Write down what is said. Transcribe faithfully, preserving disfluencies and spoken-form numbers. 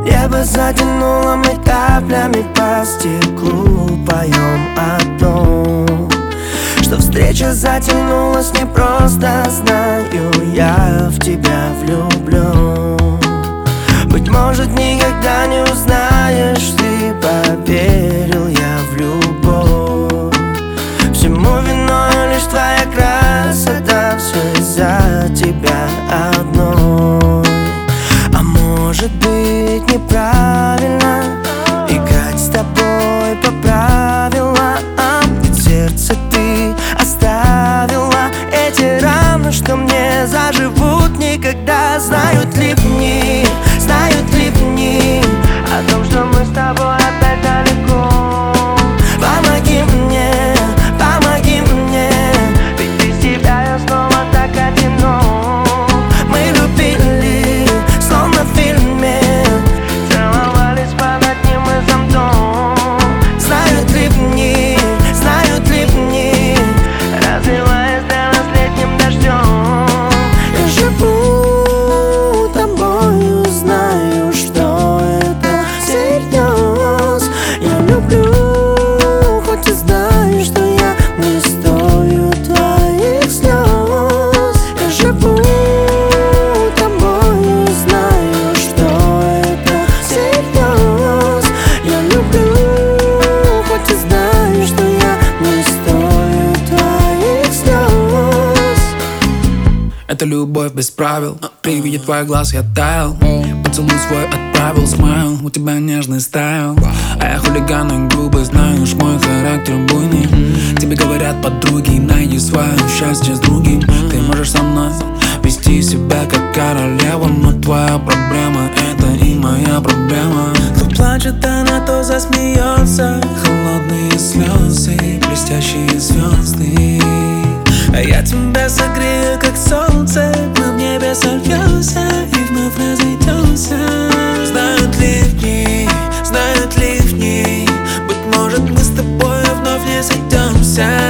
Небо затянуло, мы каплями по стеклу поем одно, что встреча затянулась не просто. Знаю, я в тебя влюблен. Быть может, никогда не узнаешь, ты поверил я в любовь. Всему виной лишь твоя красота, все из-за тебя одной. А может быть, неправильно играть с тобой по правилам, ведь сердце ты оставила. Эти раны, что мне заживут никогда. Знают ли дни, знают ли дни о том, что мы с тобой опять далеко. Помоги мне, помоги мне, ведь без тебя я снова так одинок. Мы любили, словно в фильме, целовались под одним и зонтом. Знают ли дни, знают ли дни, разливаясь для нас летним дождем. Я живу тобою, знаю, что это всерьез. Я люблю, хоть и знаю, что я не стою твоих слез. Я живу тобою, знаю, что это всерьез. Я люблю, хоть и знаю, что я не стою твоих слез. Это любовь без правил. При виде твоих глаз я таял. Поцелуй свой отправил, смайл. У тебя нежный стайл, а я хулиган и грубый. Знаешь, мой характер буйный. Тебе говорят подруги, найди свое счастье с другим. Ты можешь со мной вести себя как королева, но твоя проблема — это и моя проблема. То плачет она, то засмеется. Холодные слезы, блестящие звезды. А я тебя согрею, как солнце. Мы в небе сольемся и вновь разойдемся. Знают ливни, знают ливни, быть может, мы с тобой вновь не сойдемся.